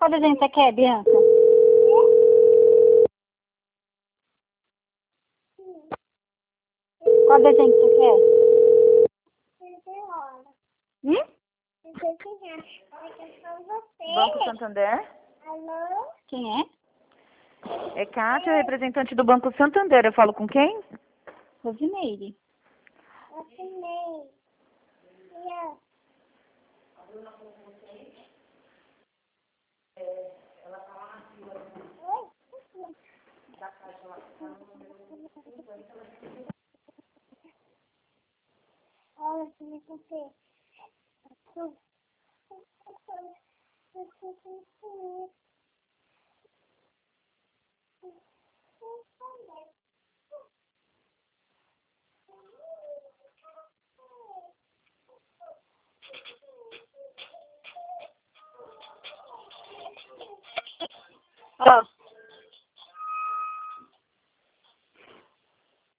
Qual desenho você quer, Bianca? Qual desenho você quer? Hum? Banco Santander? Alô? Quem é? É Kátia, representante do Banco Santander. Eu falo com quem? Rosimeire. Assinei. Yeah. Olha, se me contei.